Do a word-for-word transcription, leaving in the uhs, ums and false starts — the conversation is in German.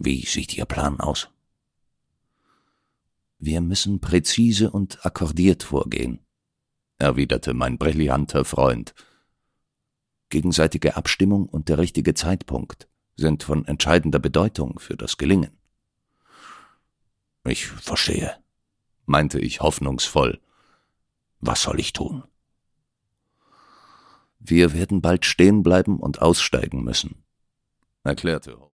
Wie sieht Ihr Plan aus? Wir müssen präzise und akkordiert vorgehen, erwiderte mein brillanter Freund. Gegenseitige Abstimmung und der richtige Zeitpunkt sind von entscheidender Bedeutung für das Gelingen. Ich verstehe, meinte ich hoffnungsvoll. Was soll ich tun? Wir werden bald stehen bleiben und aussteigen müssen, erklärte